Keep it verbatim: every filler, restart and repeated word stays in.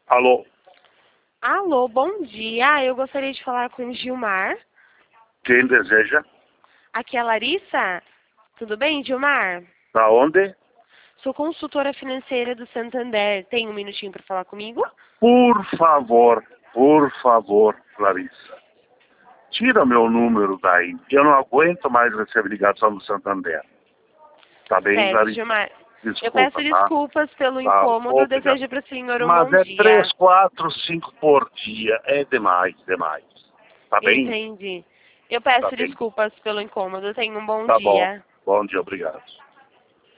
Alô? Alô, bom dia. Eu gostaria de falar com o Gilmar. Quem deseja? Aqui é a Larissa. Tudo bem, Gilmar? Da onde? Sou consultora financeira do Santander. Tem um minutinho para falar comigo? Por favor, por favor, Larissa. Tira meu número daí. Eu não aguento mais receber ligação do Santander. Tá bem, Certo, Larissa? Gilmar. Desculpa, Eu peço tá? desculpas pelo Tá, incômodo. Eu obrigado. desejo para o senhor um Mas bom é dia. três, quatro, cinco por dia. É demais, demais. Tá bem? Entendi. Eu Tá peço bem. desculpas pelo incômodo. Tenha um bom Tá bom. dia. Bom dia, obrigado.